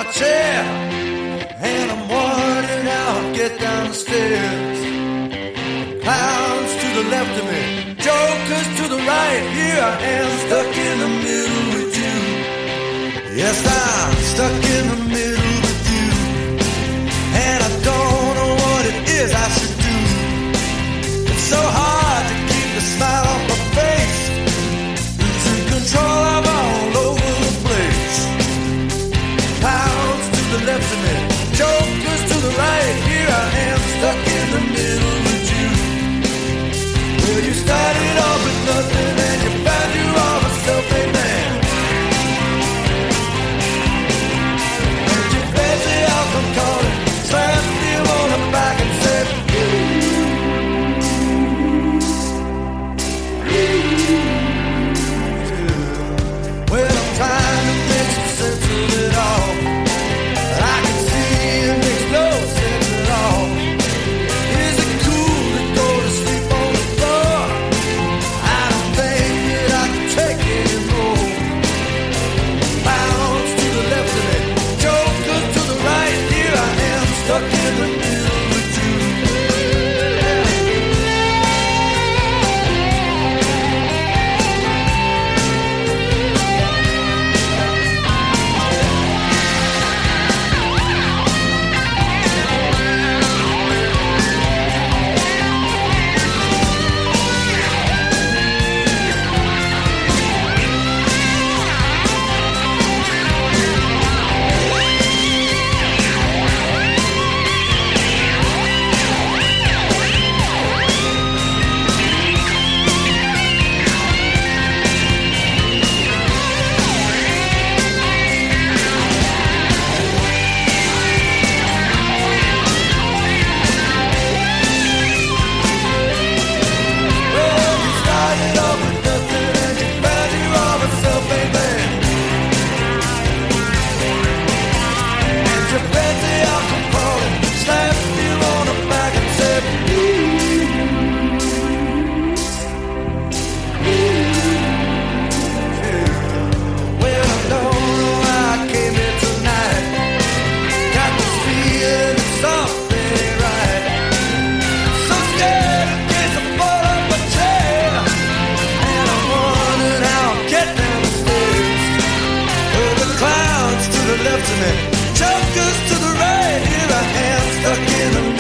chair, and I'm wondering how I'll get down the stairs. Clowns to the left of me, jokers to the right. Here I am, stuck in the middle with you. Yes, I'm stuck in the middle with you, and I don't know what it is I should do. It's so hard to keep the smile on my face. Losing control, I'm all over the place. Clowns to the left of me, jokers to the right. Here I am, stuck in the middle with you. Well, you started off with nothing, and you found you are a self-made man. And you fancy how I'm calling, slapped you on the back and said, well, I'm trying to make some sense of it all, but I can see it makes no sense at all. Is it cool to go to sleep on the floor? I don't think that I can take it anymore. Bounce to the left of me, jokers to the right. Here I am, stuck in the middle with you. Left to me, jokers to the right. Here I am, stuck in the